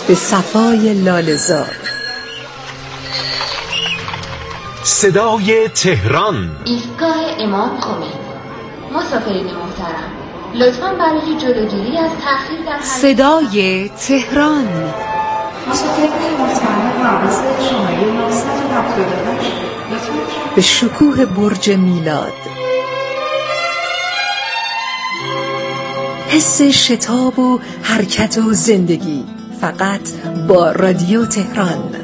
به صفای لاله‌زار. صدای تهران. ایستگاه امام خمینی. مسافرین محترم، لطفاً برای جلوگیری از تأخیر در صدای تهران. مسافرین محترم، حواس شماره 978 به شکوه برج میلاد. حس شتاب و حرکت و زندگی فقط با رادیو تهران.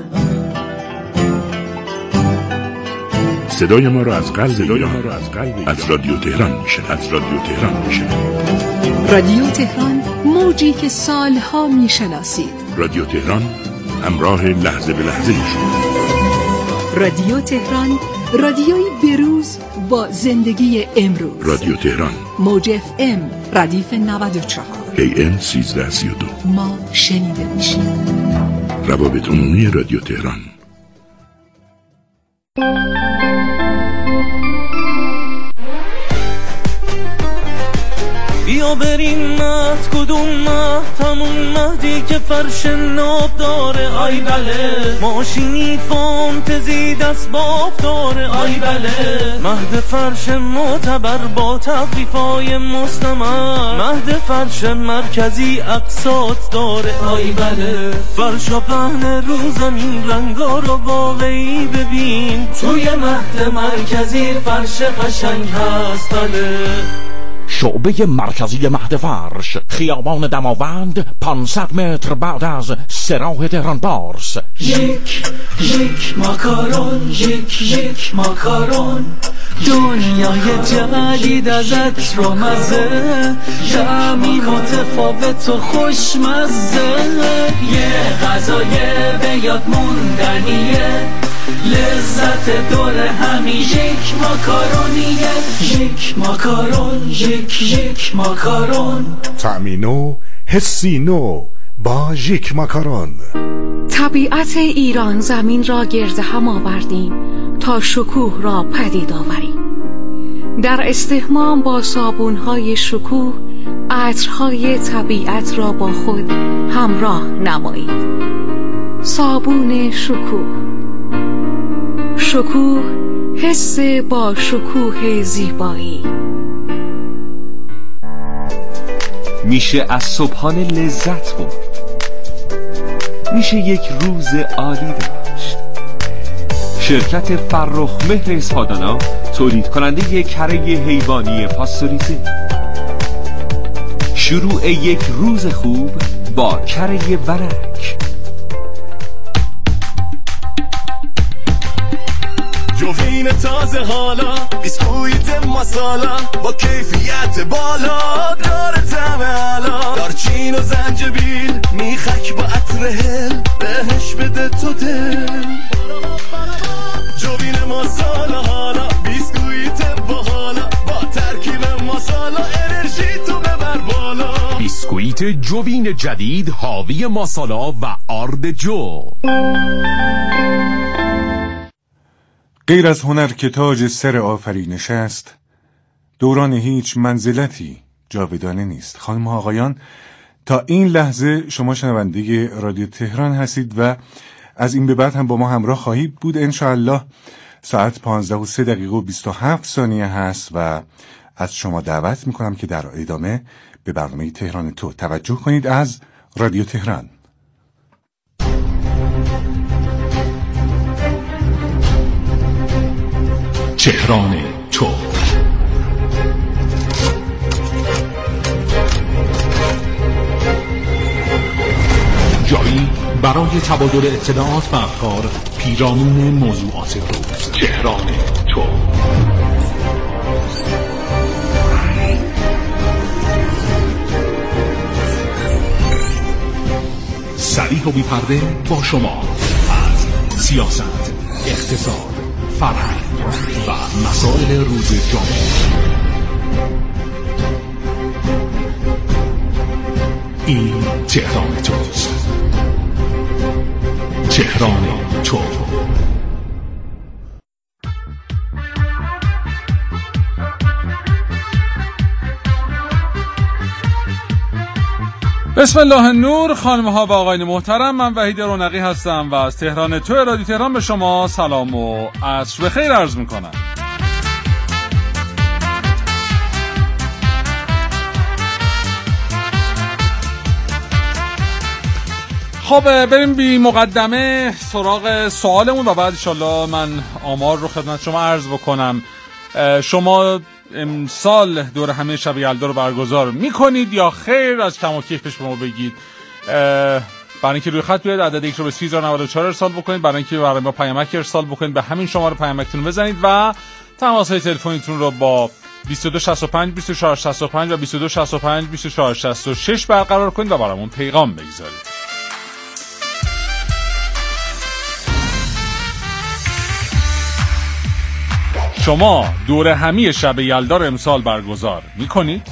صدای ما را از قلب از رادیو تهران میشنوید. رادیو تهران، موجی که سالها میشناسید. رادیو تهران، همراه لحظه به لحظه شما. رادیو تهران، رادیوی بروز با زندگی امروز. رادیو تهران، موج FM ردیف 94 AM 1332. ما شنیده میشیم. روابط عمومی رادیو تهران. بیا بریم مهد، کدوم مهد؟ همون مهدی که فرش ناب داره. آی بله، ماشینی فانتزی دست باف داره. آی بله، مهد فرش معتبر با تخفیفای مستمر. مهد فرش مرکزی اقساط داره. آی بله، فرشا پهن رو زمین، رنگا رو واقعی ببین. توی مهد مرکزی فرش قشنگ هست. بله، شعبه مرکزی مهد فرش، خیابان دماوند، 500 متر بعد از سراح تهران بارس. یک ماکارون، یک ماکارون. دنیای جدید ازت رو مزه، طعمی متفاوت و خوشمزه. یه غذای به یاد موندنیه، لذت دور همین یک ماکارونیه. یک ماکارون، یک ماکارون. طعمی نو، حسی نو با یک ماکارون. طبیعت ایران زمین را گرد هم آوردیم تا شکوه را پدید آوریم. در استحمام با صابون‌های شکوه، عطرهای طبیعت را با خود همراه نمایید. صابون شکوه. شکوه، حس با شکوه زیبایی. میشه از صبحانه لذت برد، میشه یک روز عالی داشت. شرکت فرخ مهر اسپادانا، تولید کننده یک کره حیوانی پاستوریزه. شروع یک روز خوب با کره ورک. جوین تازه حالا، بیسکویت مسالا با کیفیت بالا، داره طعم علا. دارچین و زنجبیل، میخک با عطر هل، بهش بده تو دل. جوین مسالا حالا، بیسکویت باحالا، با ترکیب مسالا انرژی تو ببر بالا. بیسکویت جوین جدید حاوی مسالا و آرد جو. غیر از هنر که تاج سر آفرینش است، دوران هیچ منزلتی جاودانه نیست. خانم و آقایان، تا این لحظه شما شنونده رادیو تهران هستید و از این به بعد هم با ما همراه خواهید بود انشاءالله. ساعت 15:27 هست و از شما دعوت میکنم که در ادامه به برنامه تهران تو توجه کنید از رادیو تهران. تهران تو. جایی برای تبادل اطلاعات و افکار پیرامون موضوعات روز. تهران تو. صریح و بی‌پرده با شما از سیاست، اقتصاد، فرهنگ و مسائل روز جامعه. این تهران توست. تهران تو. بسم الله نور. خانم ها و آقایان محترم، من وحید رونقی هستم و از تهران تو رادیو تهران به شما سلام و عصر بخیر عرض میکنم. خب بریم بی مقدمه سراغ سوالمون و بعد انشالله من آمار رو خدمت شما عرض بکنم. شما امسال دور همه شب یلدا رو برگزار میکنید یا خیر؟ از کم و کیفش به ما بگید. برای اینکه روی خط بیاید عدد یک رو به 3094 ارسال بکنید، برای اینکه برای ما پیامک ارسال بکنید به همین شماره پیامکتون بزنید و تماس‌های تلفنیتون رو با 2265 2465 و 2265 2466 برقرار کنید و برامون پیغام بگذارید. شما دور همی شب یلدا رو امسال برگزار میکنید؟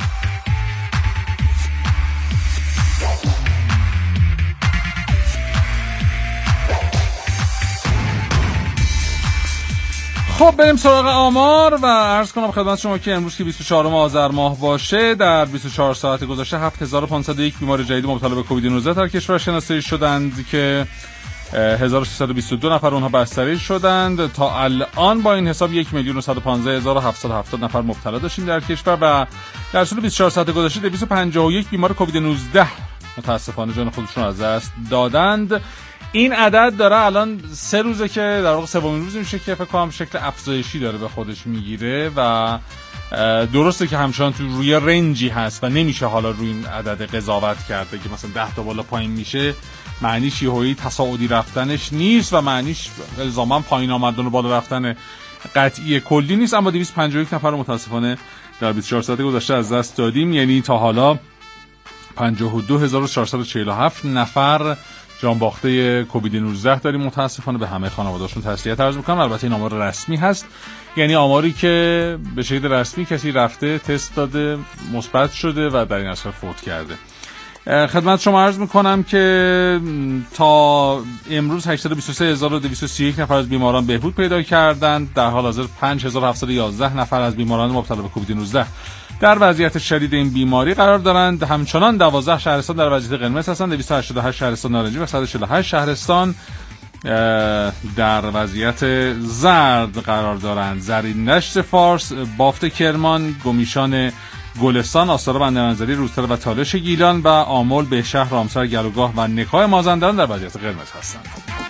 خب بریم سراغ آمار و عرض کنم خدمت شما که امروز که 24 آذر ماه باشه، در 24 ساعت گذشته 7501 بیمار جدید مبتلا به کووید 19 در کشور شناسایی شدند که 1322 نفر اونها بستری شدند. تا الان با این حساب 1,115,770 نفر مبتلا داشتیم در کشور و در طول 24 ساعت گذشته 251 بیمار کووید 19 متاسفانه جان خودشون از دست دادند. این عدد داره الان 3 روزه که در واقع سومین روز میشه که فکر کنم شکل افزایشی داره به خودش میگیره و درسته که همچنان تو روی رنجی هست و نمیشه حالا روی این عدد قضاوت کرده که مثلا 10 تا بالا پایین میشه معنیش یهویی تصاعدی رفتنش نیست و معنیش الزاما پایین آمدن و بالا رفتن قطعی کلی نیست. اما 251 نفر رو متاسفانه در 24 ساعت گذشته از دست دادیم، یعنی تا حالا 52447 نفر جانباخته کووید 19 داریم. متاسفانه به همه خانواده‌هاشون تسلیت عرض می‌کنم. البته این آمار رسمی هست، یعنی آماری که به شکل رسمی کسی رفته تست داده مثبت شده و در این اثر فوت کرده. خدمت شما عرض میکنم که تا امروز 823231 نفر از بیماران بهبود پیدا کردند. در حال حاضر 5711 نفر از بیماران مبتلا به کووید 19 در وضعیت شدید این بیماری قرار دارند. همچنان 12 شهرستان در وضعیت قرمز هستند، 288 شهرستان نارنجی و 148 شهرستان در وضعیت زرد قرار دارند. زرینشت فارس، بافت کرمان، گمیشان گلستان، آستارا بندرنظری، روستر و تالش گیلان و آمل، بهشهر، رامسر، گلوگاه و نکای مازندران در وضعیت قرمز هستند.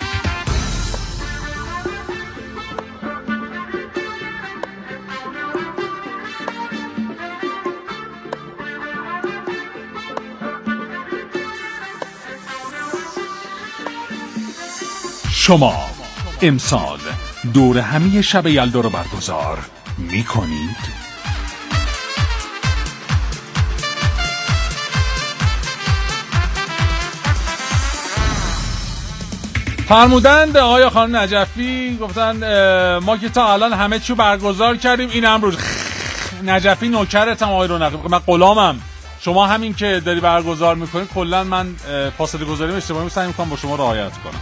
شما امسال دور همی شب یلدا رو برگزار می‌کنید؟ فرمودند آقای خانم نجفی، گفتن ما که تا الان همه چی برگزار کردیم، این امروز نجفی نوکرتم آقای رونقی، من غلامم، شما همین که داری برگزار میکنید کلا من فاصله گذاری اجتماعی سعی میکنم با شما رعایت کنم.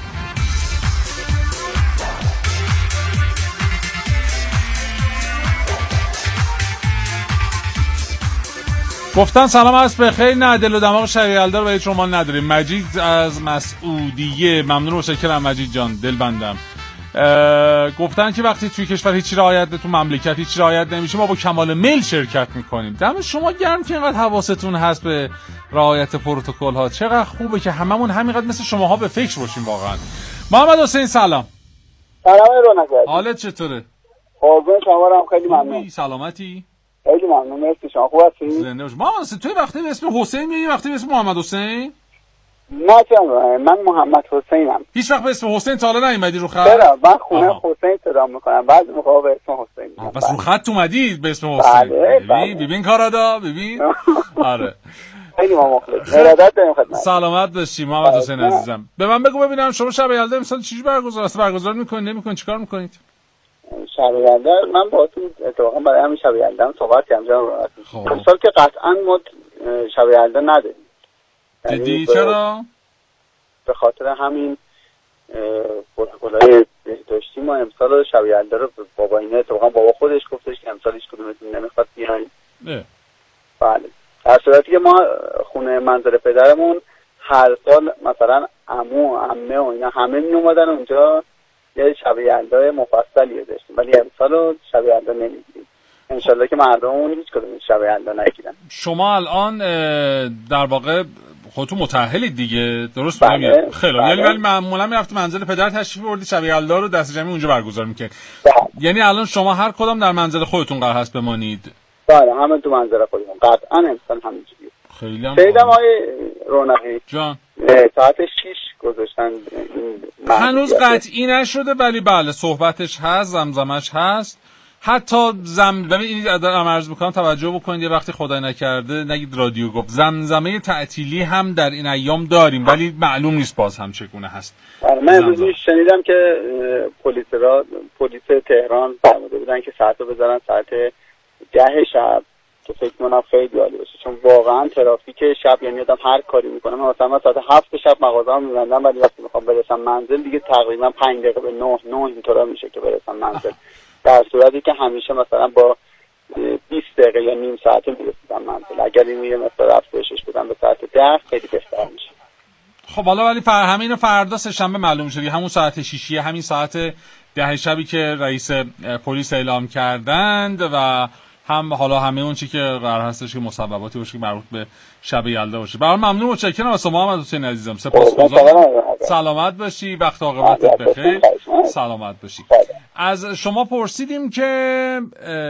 گفتن سلام عرض بخیر، نه دل و دماغ شب یلدا رو برای شما نداریم. مجید از مسعودیه، ممنون و متشکرم مجید جان، دل بندم. گفتن که وقتی توی کشور هیچ رعایت، تو مملکت هیچ رعایت نمیشه، ما با کمال میل شرکت میکنیم. دم شما گرم که اینقدر حواستون هست به رعایت پروتکل ها. چقدر خوبه که هممون همینقدر مثل شماها به فکر باشیم واقعا. محمد حسین سلام. سلام رونق، حالت چطوره؟ قربون شما، هم خیلی ممنون. سلامتی؟ خیلی ممنون، مرسی. شما خوب هستی؟ زنده باش. محمد حسین توی وقتی به اسم حسین میگی، وقتی به اسم محمد حسین؟ نه جان، من محمد حسینم. هیچ وقت به اسم حسین تا حالا نیومدی رو خط؟ چرا؟ من خونه حسین صدا میکنم، بعضی موقع به اسم حسین میگم. بس رو خط اومدی به اسم حسین؟ بله. ببین کارادا، ببین. آره. خیلی مخلص. ارادت داریم خدمت. سلامت باشی محمد حسین عزیزم. به من بگو ببینم شما شب یلدا امسال چجوری برگزار میکنید؟ نمیکنید؟ چیکار میکنید؟ شب یلدا من باهاتون اتفاقا برای همین شب یلدا صحبت کردم. امسال که قطعا ما شب یلدا نداریم. جدی چرا؟ به خاطر همین پروتکل‌های بهداشتی ما امسال شب یلدا رو بابا اینه اتفاقا بابا خودش گفتش که امسال هیچ کدومتون نمیخواد بیاین. بله. در صورتی که ما خونه منزل پدرمون هر سال مثلا عمو و عمه و اینا همه می اومدن اونجا، یه شب یلدا مفصلی داشتیم، ولی امسال شب یلدا نمیگیریم. انشالله که مردممون هیچ کدوم شب یلدا نگیرن. شما الان در واقع خودتون متأهلید دیگه، درست میگم؟ بله. خیلی یعنی معمولا میرفت منزل پدر تشریف بردی، شب یلدا رو دست جمعی اونجا برگزار میکرد. یعنی الان شما هر کدام در منزل خودتون قرار هست بمانید؟ بله، همه تو منزل خودمون قطعا امسال همینجوریه. خیلی هم آقای رونقی جان ساعت 6 گذاشتن. هنوز قطعی نشده ولی بله صحبتش هست، زمزمش هست. حتی ببین عرض میکنم توجه بکنید، یه وقتی خدای نکرده نگید رادیو گفت، زمزمه تعطیلی هم در این ایام داریم ولی معلوم نیست باز هم چگونه هست. من امروز شنیدم که پلیس تهران فرموده بودن که ساعت رو بذارن ساعت 10 شب که فکر کنم خیلی عالی باشه، چون واقعا ترافیک شب یعنی آدم هر کاری میکنه. مثلا ساعت 7 شب مغازه‌ام می‌بندم ولی وقتی میخوام برسم منزل دیگه تقریبا 5 دقیقه به 9 اینطورا میشه که برسم منزل، در صورتی که همیشه مثلا با 20 دقیقه یا نیم ساعت میرسیدم منزل. اگر این یه مقدار افزایشش بدم به ساعت 10 خیلی بهتر میشه. خب حالا ولی همین فردا سه شنبه معلوم شد، همون ساعت 6 همین ساعت 10 شبی که رئیس پلیس اعلام کردند و هم حالا همه اون چی که قرار هستش که مسبباتی باشه که مربوط به شب یلدا باشه. برام ممنون، متشکرم از شما محمد حسین عزیزم. سپاسگزارم. سلامت باشی، وقت عاقبتت بخیر. سلامت باشی. از شما پرسیدیم که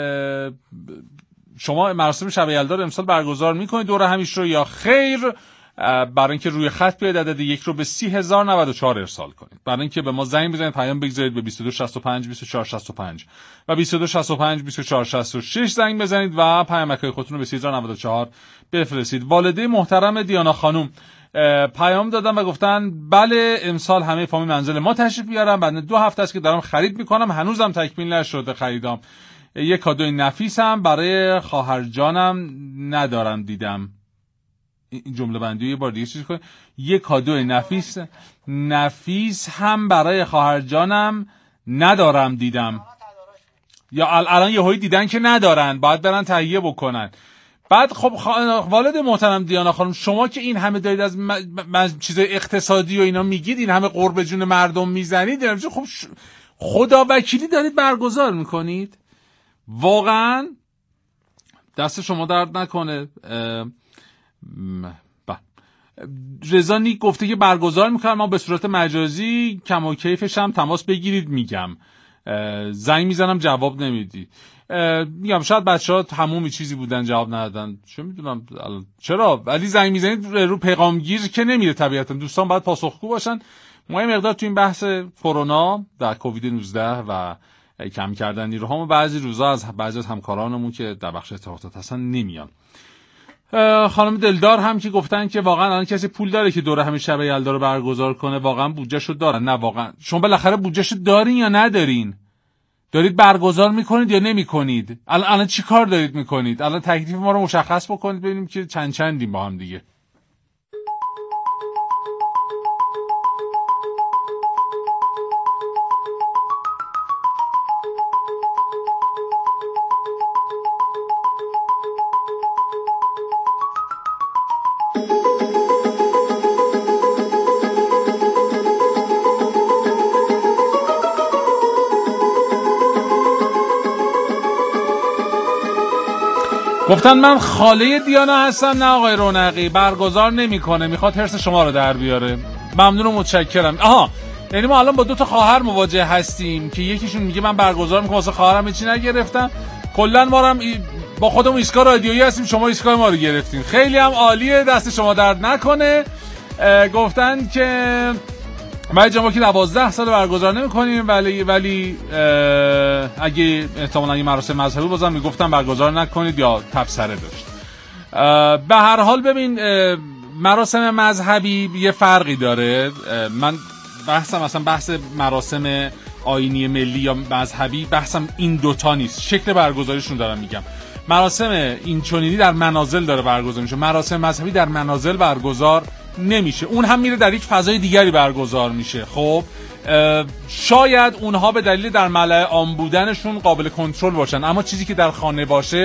شما مراسم شب یلدا رو امسال برگزار می‌کنید دور همیش رو یا خیر؟ برای اینکه روی خط بیاید عدد 1 رو به 30094 ارسال کنید. برای اینکه به ما زنگ بزنید، پیام بگذارید به 2265 2465 و 2265 2466 زنگ بزنید و پیامک‌های خودتون رو به 30094 بفرستید. والده محترم دیانا خانم پیام دادن و گفتن بله امسال همه فامیل منزل ما تشریف بیارن، بعد 2 هفته است که دارم خرید میکنم، هنوزم تکمیل نشده خریدام. یک کادوی نفیسم برای خواهر جانم ندارم دیدم. این جمله بندی یه بار دیگه چیز کنید. یک کادوی نفیس هم برای خواهر جانم ندارم دیدم. یا الان یهویی دیدن که ندارن، باید برن تهیه بکنن. بعد خب والد محترم دیانا خانم، شما که این همه دارید از چیزای اقتصادی و اینا میگید، این همه قرب جون مردم میزنید، خب خدا وکیلی دارید برگزار میکنید، واقعا دست شما درد نکنه. رضا نیک گفته که برگزار میکنم، ما به صورت مجازی کم و کیفش هم تماس بگیرید. میگم زنگ میزنم جواب نمیدی. میگم شاید بچه‌ها تمومی چیزی بودن جواب ندادن، چه میدونم چرا، ولی زنگ میزنید رو پیغامگیر که نمیره. طبیعتا دوستان باید پاسخگو باشن. ما یه مقدار تو این بحث کرونا در کووید 19 و کم کردن نیروها، بعضی روزا از بعضی از همکارانمون که در بخش اطلاعات هستن نمیان. خانم دلدار هم که گفتن که واقعا الان کسی پول داره که دوره همین شب یلدا رو برگزار کنه، واقعا بودجه‌شو دارن؟ نه واقعا شما بالاخره بودجه‌شو دارین یا ندارین؟ دارید برگزار میکنید یا نمیکنید؟ الان چی کار دارید میکنید؟ الان تکلیف ما رو مشخص بکنید ببینیم که چندیم با هم دیگه. گفتن من خاله دیانا هستم. نه آقای رونقی، برگزار نمیکنه، میخواد حرص شما رو در بیاره. ممنون و متشکرم. یعنی ما الان با 2 تا خواهر مواجه هستیم که یکیشون میگه من برگزار میکنم واسه خواهرم هیچی نگرفتم. کلا ما هم با خودمون ایستگاه رادیویی هستیم، شما ایستگاه ما رو گرفتین. خیلی هم عالیه، دست شما درد نکنه. گفتن که ما جمعه که 12 سال برگزار نمی‌کنیم ولی اگه احتمالاً یه مراسم مذهبی بازم میگفتم برگزار نکنید یا تبصره داشت. به هر حال ببین مراسم مذهبی یه فرقی داره. من بحثم اصلا بحث مراسم آیینی ملی یا مذهبی، بحثم این دوتا نیست، شکل برگزاریشون دارم میگم. مراسم اینچنینی در منازل داره برگزار میشه، مراسم مذهبی در منازل برگزار نمیشه، اون هم میره در یک فضای دیگری برگزار میشه. خب شاید اونها به دلیل در ملأ عام بودنشون قابل کنترل باشن، اما چیزی که در خانه باشه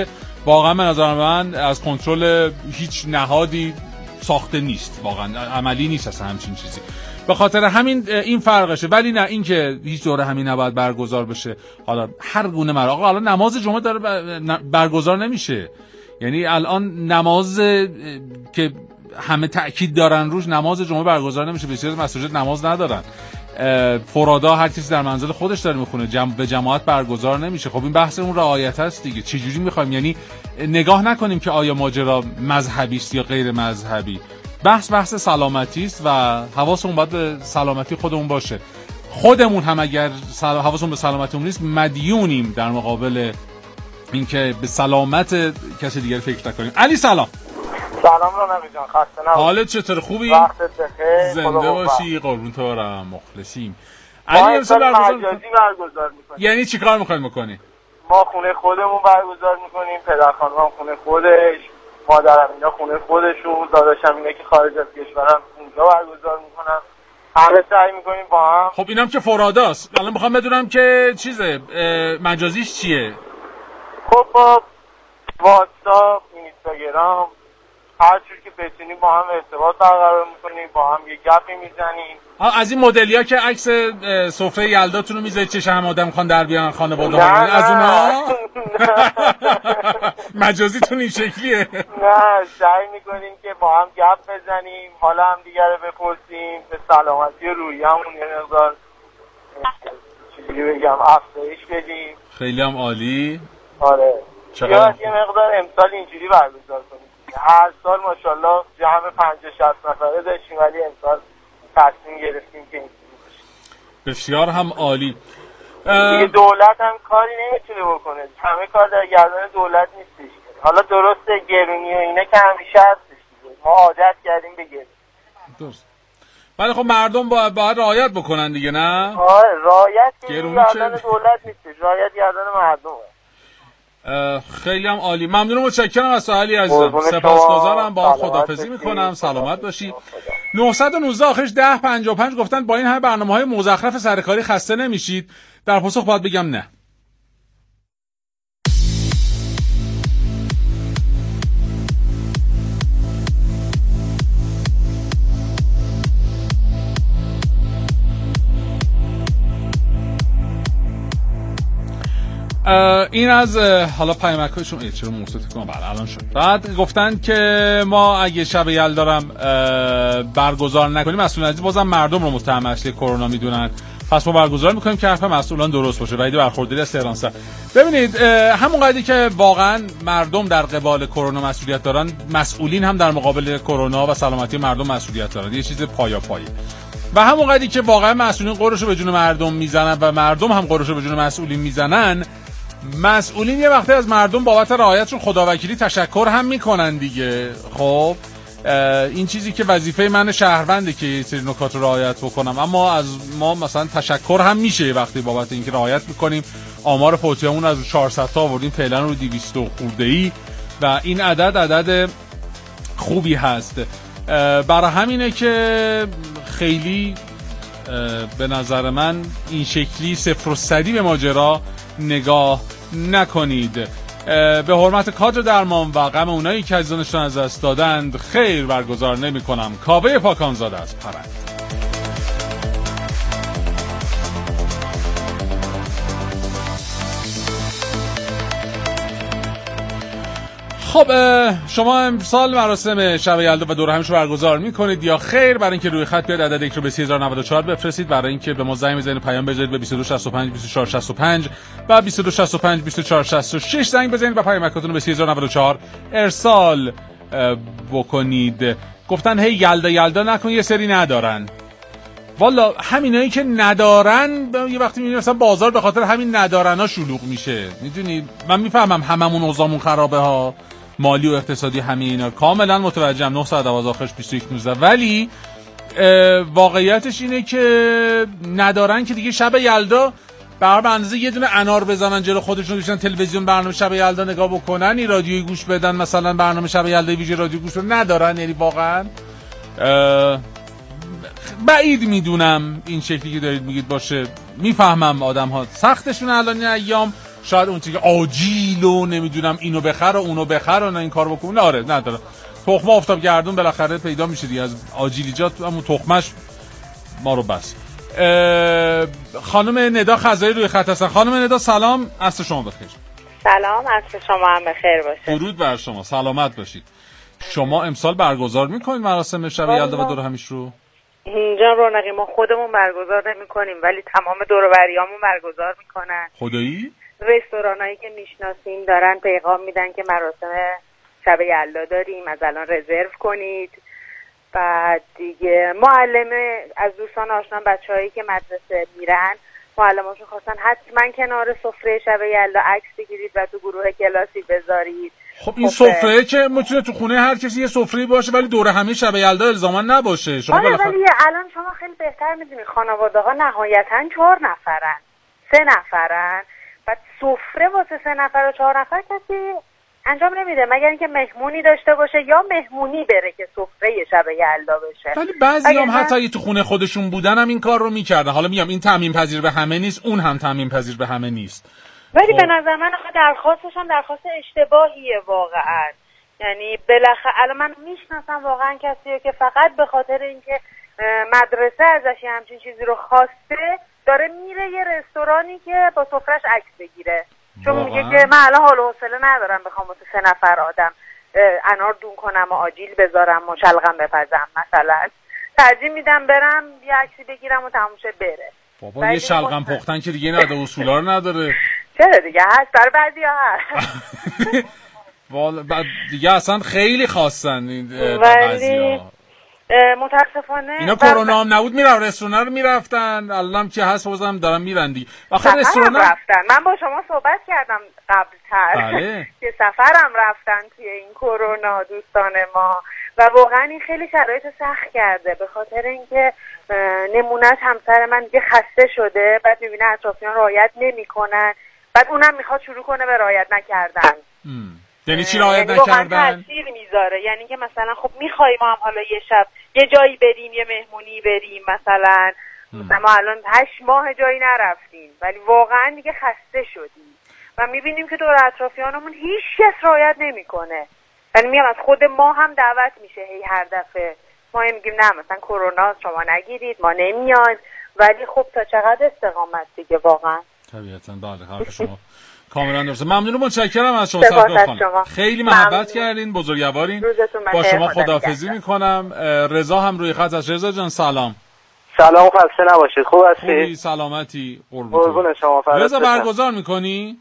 واقعا به نظر من از کنترل هیچ نهادی ساخته نیست، واقعا عملی نیست اصلا همچین چیزی. به خاطر همین این فرقشه. ولی نه اینکه هیچ دوره همین نباید برگزار بشه. حالا هر گونه آقا الان نماز جمعه داره برگزار نمیشه. یعنی الان نماز که همه تأکید دارن روش، نماز جمعه برگزار نمیشه. بسیاری مساجد نماز ندارن. فرادا هر کسی در منزل خودش داره میخونه، به جماعت برگزار نمیشه. خب این بحث اون رعایت است دیگه. چه جوری میخوایم؟ یعنی نگاه نکنیم که آیا ماجرا مذهبی است یا غیر مذهبی. بحث سلامتی است و حواسمون باید به سلامتی خودمون باشه. خودمون هم اگر حواسمون به سلامتیمون نیست، مدیونیم در مقابل اینکه به سلامت کسی دیگر فکر نکنیم. علی سلام. سلام رانوی جان، خسته نباشی. حالت چطور؟ خوبی؟ وقتت بخیر. زنده باشی. قربون تو برم. مخلصیم. علی امسال مجازی برگزار می‌کنیم. یعنی چیکار می‌خواید بکنی؟ ما خونه خودمون برگزار می‌کنیم، پدر خانومم خونه خودش، مادرم اینا خونه خودشون، داداشم اینا که خارج از کشورن اونجا برگزار می‌کنن. همه سعی می‌کنیم با هم. خب اینم که فراداست. الان می‌خوام بدونم که چیزه مجازیش چیه؟ خب با واتساپ، اینستاگرام، هر جور که بتونیم با هم ارتباط برقرار میکنیم، با هم یه گپی میزنیم. از این مدلیا که عکس سفره یلداتون رو میذارید چه هم آدم میخوان در بیان خانواده ها، از اونها مجازیتون این شکلیه؟ نه، سعی میکنیم که با هم گپ بزنیم، حالا هم دیگه رو بپرسیم، به سلامتی روحیه‌مون یه مقدار چیزی بگم افزایش بدیم. خیلی هم عالی. آره یا یه مقدار امسال اینجوری برگزار کنیم. هر سال ماشاءالله جمع 50-60 نفره داشتیم، ولی امسال تصمیم گرفتیم که اینجوری باشه. بسیار هم عالی. دیگه دولت هم کاری نمیتونه بکنه، همه کار در گردن دولت نیستش. حالا درسته گرونی و اینا که همیشه هستش دیگه، ما عادت کردیم به گرونی. درست. ولی خب مردم باید رعایت بکنن دیگه، نه؟ آره رعایت گردن دولت نیستش، رعایت گردن مردمه. خیلی هم عالی. ممنونم، متشکرم از علی عزیزم. سپاسگزارم. با خداحافظی میکنم. سلامت باشی. 919 آخرش 1055 گفتن با این همه برنامه‌های مزخرف سرکاری خسته نمیشید؟ در پاسخ باید بگم نه. این از حالا پیامک‌هاشون چرا موسیقی کنم الان شد. بعد گفتن که ما اگه شب یلدارم برگزار نکنیم، مسئولان عزیز بازم مردم رو متهم اصلی کرونا میدونن، پس ما برگزار میکنیم که حرف مسئولان درست باشه. وحید برخورداری از تهران سر. ببینید همون قضیه که واقعا مردم در قبال کرونا مسئولیت دارن، مسئولین هم در مقابل کرونا و سلامتی مردم مسئولیت دارن. یه چیز پایاپایی. و همون قضیه که واقعا مسئولین قرشو به جون مردم میزنن و مردم هم قرشو به جون مسئولین میزنن، مسئولین یه وقتی از مردم بابت رعایتشون خداوکیلی تشکر هم میکنن دیگه. خب این چیزی که وظیفه من شهرونده که یه سری نکات رو رعایت بکنم، اما از ما مثلا تشکر هم میشه وقتی بابت اینکه رعایت میکنیم. آمار فوتیامون از 400 تا آوردیم فعلا رو 200 خورده‌ای و این عدد خوبی هست. برای همینه که خیلی به نظر من این شکلی صفر و صدی به ماجرا نگاه نکنید. به حرمت کادر درمان و غم اونایی که عزیزانشون از دست دادند خیر برگزار نمی کنم. کاوه پاکانزاده از پرند. خب شما امسال مراسم شب یلدا و دوره همیشو برگزار میکنید یا خیر؟ برای اینکه روی خط بیاد عدد یک رو به 3094 بفرستید. برای اینکه به ما زنگ بزنید پیام بذارید به 2265 2465 و 2265 2466 زنگ بزنید و پیامکاتون رو به 3094 ارسال بکنید. گفتن هی یلدا نکن، یه سری ندارن. والا همینایی که ندارن یه وقتی میبینی مثلا بازار به خاطر همین ندارنا شلوغ میشه. میدونی من میفهمم هممون اوضاعمون خرابه ها، مالی و اقتصادی همه اینا، کاملا متوجهم. 912 آخرش 2119 ولی واقعیتش اینه که ندارن که دیگه شب یلدا به اندازه یه دونه انار بزنن جلو خودشون، بشن تلویزیون برنامه شب یلدا نگاه بکنن، این رادیویی گوش بدن، مثلا برنامه شب یلدا ویژه رادیو گوش بدن، ندارن. یعنی واقعا بعید میدونم این شکلی که دارید میگید باشه. میفهمم آدم ها سختشون الان این ایام، شاید اون چیزی که آجیل و نمیدونم اینو بخر و اونو بخر و نه این کار بکنه، آره نداره. تخم آفتاب گردون بالاخره پیدا میشه دیگه، از آجیلیجات همون تخمش ما رو بس. خانم ندا خزایی روی خط هستن. خانم ندا سلام، عصر شما بخیر. سلام، عصر شما هم بخیر باشه. درود بر شما، سلامت باشید. شما امسال برگزار میکنید مراسم شب یلدا و دور همیش رو؟ جان رونقی ما خودمون برگزار نمیکنیم ولی تمام دور و بریامون برگزار میکنن. خدایی؟ رستورانایی که میشناسیم دارن پیغام میدن که مراسم شب یلدا داریم، از الان رزرو کنید. بعد دیگه معلمه از دوستان آشنان بچه‌هایی که مدرسه میرن معلماشون خواستن حتما کنار سفره شب یلدا عکس بگیرید و تو گروه کلاسی بذارید. خب این سفره که میتونه تو خونه هر کسی یه سفره باشه ولی دور همه شب یلدا الزاما نباشه. شما ولی الان شما خیلی بهتر میدونید خانواده‌ها نهایتاً 4 نفرن 3 نفرن، بعد سفره واسه 3 نفر و 4 نفر کسی انجام نمیده مگر اینکه مهمونی داشته باشه یا مهمونی بره که سفره شب یلدا بشه. ولی بعضیام حتی تو خونه خودشون بودن هم این کار رو میکردن. حالا میگم این تعمیم پذیر به همه نیست، اون هم تعمیم پذیر به همه نیست. ولی به نظر من درخواستش هم درخواست اشتباهیه واقعا. یعنی بالاخره الان من میشناسم واقعا کسیه که فقط به خاطر اینکه مدرسه ازش همچین چیزی رو خواسته داره میره یه رستورانی که با سفرهش عکس بگیره، چون میگه که من الان حال و حوصله ندارم بخوام واسه 3 نفر آدم انار دون کنم و آجیل بذارم و شلغم بپزم، مثلا ترجیح میدم برم یه عکسی بگیرم و تمومشه بره. بابا یه شلغم پختن که دیگه نداره، اصولا رو نداره. چرا دیگه هست، برای بعضیا هست. والا دیگه اصلا خیلی خواستن این بعضیا. متاسفانه اینا کرونا هم نبود میرن رستوران رو میرفتن، الان که هست بازم دارن میرن دیگه. آخه رستوران رفتن. من با شما صحبت کردم قبل‌تر. بله. که سفرم رفتن توی این کرونا دوستان ما و واقعا این خیلی شرایط سخت کرده، به خاطر اینکه نمونهش همسر من دیگه خسته شده، بعد میبینه اطرافیان رعایت نمیکنن، بعد اونم میخواد شروع کنه به رعایت نکردن. یعنی چی رعایت نکردن؟ تاثیر میذاره. یعنی که مثلا خب میخوایم ما هم حالا یه شب یه جایی بریم، یه مهمونی بریم، مثلا ما الان 8 ماه جایی نرفتیم ولی واقعا دیگه خسته شدیم و میبینیم که دور اطرافیانمون هیچ کس رعایت نمیکنه. یعنی میگم از خود ما هم دعوت میشه هی هر دفعه ما میگیم نه مثلا کرونا شما نگیرید، ما نمیایم، ولی خب تا چقدر استقامت دیگه واقعا. طبیعتاً بله، حرف شما کاملا درسته. ممنون و متشکرم از شما سرکار خانم، خیلی محبت کردین، بزرگوارین. با شما خداحافظی میکنم. رضا هم روی خط است. رضا جان سلام. سلام، خسته نباشید. خوب هستی؟ خوبی، سلامتی؟ قربون شما. رضا برگزار میکنی؟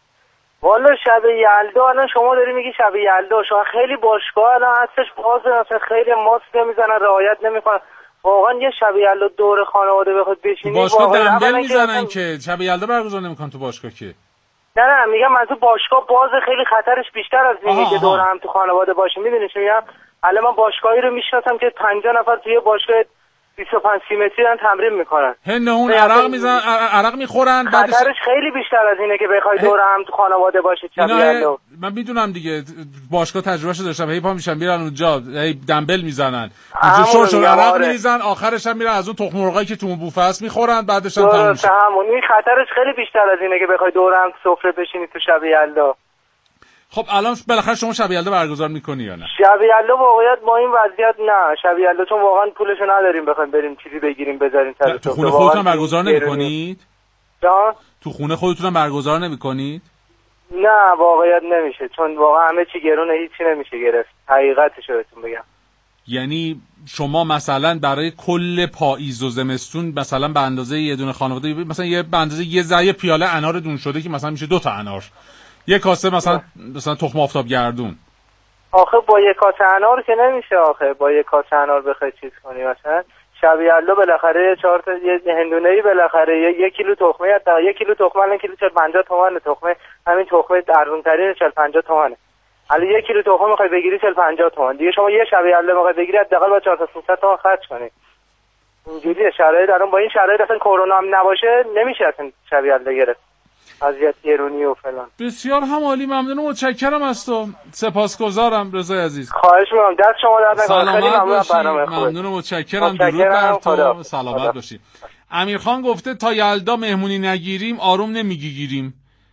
والا شب یلدا الان شما داری میگی شب یلدا، شما خیلی باشگاه الان هستش بازه، مثلا خیلی ماسک نمیزنن، رعایت نمیکنن. واقعا یه شب یلدا دور خانواده بخواد بشینی باشگاه دنبل میزنن که شب یلدا برگزار نمیکنن تو باشگاه که. نه میگم من تو باشگاه باز خیلی خطرش بیشتر از اینه که دور هم تو خانواده باشه. میدونی چه میگم؟ الان من باشگاهی رو میشناسم که 50 نفر توی باشگاه 25-30 متری دارن تمرین میکنن. هنهون عرق میزنن، عرق میخورن، خطرش خیلی بیشتر از اینه که بخوای دور هم تو خانواده باشه. من میدونم دیگه، باشگاه تجربهشو داشتم، هی پا میشن میرن اونجا هی دمبل میزنن، اونجا شور عرق میریزن، آخرش هم میرن از اون تخم مرغایی که تو اون بوفه است میخورن، بعدش هم تموم میشه. همون خطرش خیلی بیشتر از اینه که بخوای دور هم سفره بشینی تو شب یلدا. خب الان بالاخره شما شب یلدا برگزار میکنی یا نه؟ شب یلدا واقعیت با این وضعیت نه، شب یلدا چون واقعا پولشو نداریم بخوایم بریم چیزی بگیریم بذاریم سر تو خونه خودتون برگزار نمیکنید؟ جان؟ تو خونه خودتون برگزار نمیکنید؟ نه واقعیت نمیشه، چون واقعا همه چی گرونه، هیچی نمیشه گرفت. حقیقتشو بهتون بگم. یعنی شما مثلا برای کل پاییز و زمستون مثلا به اندازه یه دونه خانواده مثلا یه به اندازه یه پیاله انار دون شده که مثلا میشه 2 تا انار، یه کاسه مثلا تخم آفتاب گردون. آخه با یه کاسه انار که نمیشه، آخه با یه کاسه انار بخوای چیز کنی. مثلا شب یلدا بالاخره 4 تا یه هندونه‌ای بالاخره 1 کیلو تخمه، 1 کیلو تخمه الان کیلو 50 تومن تخمه، همین تخمه ارزان‌ترین 40-50 تومنه. الان 1 کیلو تخمه میخوای بگیری 40-50 تومن دیگه، شما یه شب یلدا میخوای بگیری حداقل با 400 تومن خرج کنی. اینجوریه شرایط الان. با این شرایط اصلا کرونا هم نباشه نمیشه اصلا شب یلدا گرفت. وضعیت گرونی و فلان. بسیار هم عالی، ممنون و متشکرم از تو، سپاسگزارم رضا عزیز. خواهش می‌کنم، دست شما درد نکنه. خیلی ممنونم برنامه خوبه. ممنون و متشکرم. درود بر تو، سلامت باشی. امیرخان گفته تا یلدا مهمونی نگیریم آروم نمیگیریم،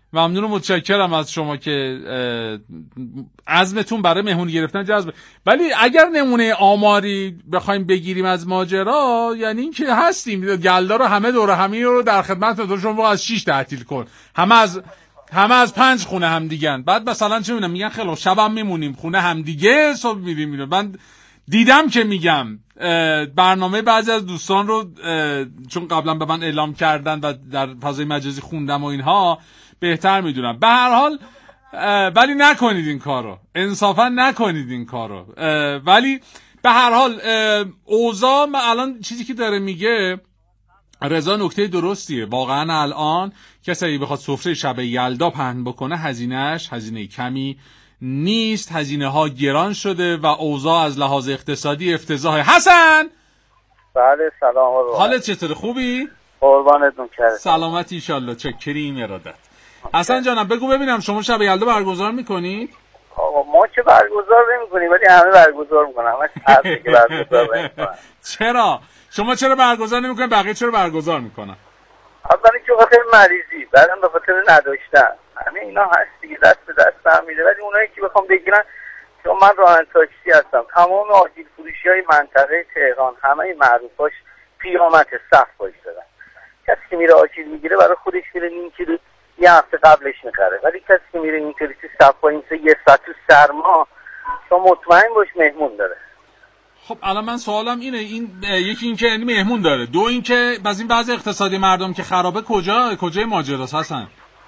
ممنون و متشکرم از شما که عزمتون برای مهمونی گرفتن جذبه. ولی اگر نمونه آماری بخوایم بگیریم از ماجرا، یعنی این که هستیم گلدا رو همه دوره همی رو در خدمت شما از 6 تعطیل کن، همه از 5 خونه هم دیگن، بعد مثلا چه میدونم میگن خیلی شبم میمونیم خونه هم دیگه، صبح میریم. من دیدم که میگم برنامه بعضی از دوستان رو چون قبلا به من اعلام کردن و در فضای مجازی خوندم و اینها بهتر میدونم. به هر حال ولی نکنید این کارو، انصافا نکنید این کارو. ولی به هر حال اوضاع الان چیزی که داره میگه رضا نکته درستیه. واقعا الان کسی بخواد سفره شب یلدا پهن بکنه هزینه کمی نیست، هزینه ها گران شده و اوضاع از لحاظ اقتصادی افتضاحه. حسن بله سلام، حالت چطوره؟ خوبی؟ قربانتون کرد. سلامتی ان شاء الله. چکریم ارادت. حسن جانم بگو ببینم شما شب یلدا برگزار میکنید؟ آقا ما که برگزار نمی‌کنیم ولی همه برگزار میکنن، همش حرفی که برگزار نمی‌کنن. چرا؟ شما چرا برگزار نمی‌کنید؟ بقیه چرا برگزار میکنن؟ اولی که بخاطر مریضی، بعدم به خاطر نداشتن. همه اینا هست دیگه، دست به دست هم میده. ولی اونایی که بخوام بگیرن، چون من راننده تاکسی هستم، تمام آجیل فروشی‌های منطقه تهران همه معروفاش پیامت صف وایسادن. کسی که میره آجیل میگیره برای خودش میره نیم کیلو یه هفته قبلش میخره، ولی کسی که میره اینطوری تو صف وایسه یه ساعت تو سرما، تو مطمئن باش مهمون داره. خب الان من سوالم اینه، این یکی این که یعنی مهمون داره، دو این که این بعضی اقتصادی مردم که خرابه کجای ماجراست حسن؟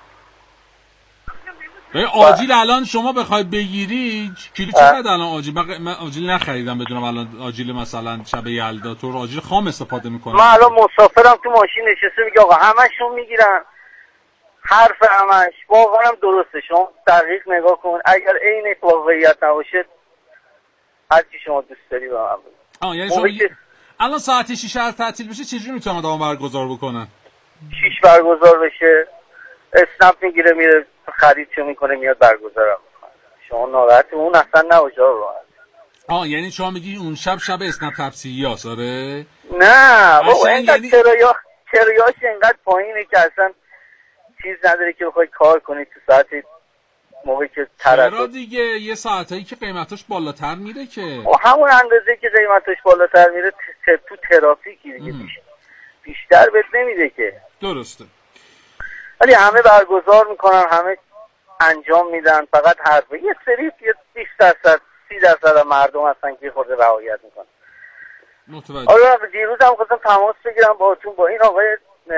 آجیل الان شما بخوای بگیری کیلو چقدر الان آجیل؟ من آجیل نخریدم بدونم الان آجیل مثلا شب یلدا تو آجیل خام استفاده میکنم. من الان مسافرم تو ماشین نشسته میگه آقا همشون میگیرن، حرف همش واقعا هم درسته. شما دقیق نگاه کن، اگر عین واقعیت نباشه هر چی شما دوست داری به من بگو. یعنی شما الان ساعت 6 تعطیل بشه چجوری میتونم آدم برگزار بکنن؟ 6 برگزار بشه اسنپ میگیره میره خریدشو میکنه میاد برگزارم میکنه. شما ناراحت اون اصلا نباشه رو. یعنی شما میگی اون شب اسنپ تپسیاست؟ آره نه بابا اینقدر کرایاش اینقدر پایینه که اصلا چیز نداره که بخوای کار کنی تو ساعت موقعی که چرا دیگه یه ساعتایی که قیمتاش بالاتر میره که همون اندازه که قیمتاش بالاتر میره تو ترافیکی دیگه بیشتر بهت نمیده که. درسته. ولی همه برگزار میکنن، همه انجام میدن، فقط حرفه یه سری 20% 30% مردم هستن که خود رعایت میکنن. حالا دیروز هم خواستم تماس بگیرم باهاتون، با این آقای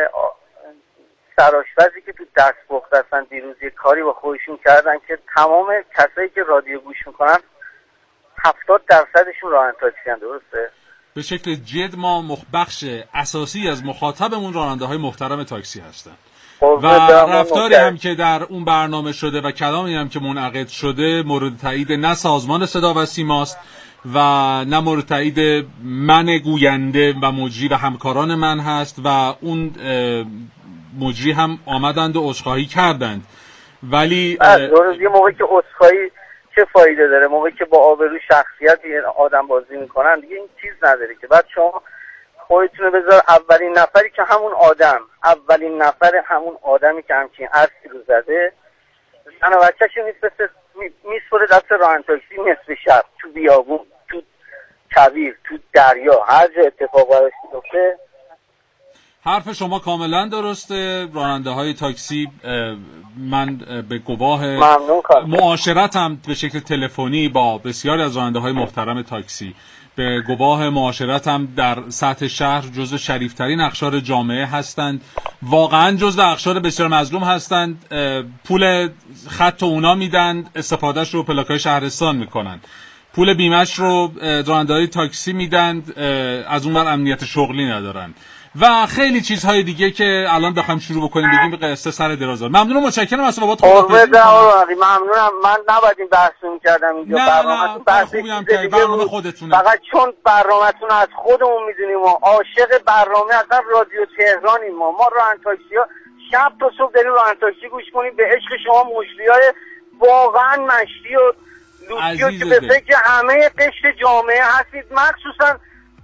سرآشپزی که تو دستپخت هستن، دیروز یه کاری با خودشون کردن که تمام کسایی که رادیو گوش میکنن 70%شون راننده تاکسی هستن. درسته؟ به شکل جد ما بخش اساسی از مخاطبمون راننده های محترم تاکسی هستن و رفتاری هم که در اون برنامه شده و کلامی هم که منعقد شده مورد تایید نه سازمان صدا و سیماست و نه مورد تایید من گوینده و مجری و همکاران من هست و اون مجری هم آمدند و عذرخواهی کردند. ولی یه موقعی که عذرخواهی چه فایده داره؟ موقعی که با آبرو شخصیت آدم بازی میکنن دیگه این چیز نداره که. بعد شما خودتون بذار اولین نفری که اولین نفر همون آدمی که همچین عرضی رو زده زن و بچه‌شو میسپره دست راننده تاکسی نصف شب تو بیابون، تو کویر، تو دریا، هر جا اتفاق براش بیفته. حرف شما کاملا درسته. راننده های تاکسی من به گواه معاشرتم به شکل تلفنی با بسیاری از راننده های محترم تاکسی، به گواه معاشرتم در سطح شهر جزو شریفترین اقشار جامعه هستند، واقعا جزو اقشار بسیار مظلوم هستند. پول خط اونا میدن، استفادهش رو پلاکای شهرستان میکنن، پول بیمش رو راننده های تاکسی میدن، از اون بر امنیت شغلی ندارن و خیلی چیزهای دیگه که الان بخوایم شروع بکنیم بگیم به قصه سر درازه. ممنونم، متشکرم از صحبت خودتون. ممنونم. من نباید این بحثو می‌کردم اینجا. برنامه خودتونه. فقط چون برنامه‌تون از خودمون میدونیم و عاشق برنامه اصلا رادیو تهرانیم. ما راننده تاکسی‌ها شب تا صبح داریم راننده تاکسی گوش کنیم، به عشق شما مشتریای واقعا مشتی و لوسیو که به فکر همه قشر جامعه هستید، مخصوصا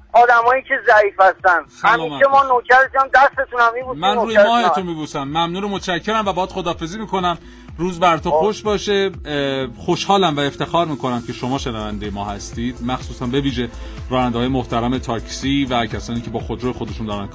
آدمایی که ضعیف هستن. همیشه ما نوکرتون، دستتون هم میبوسیم. من روی ماهتون میبوسم. ممنون و متشکرم و باهات خداحافظی میکنم. روز بر تو خوش باشه. خوشحالم و افتخار میکنم که شما شنونده ما هستید، مخصوصا به ویژه راننده‌های محترم تاکسی و کسانی که با خودرو خودشون دارن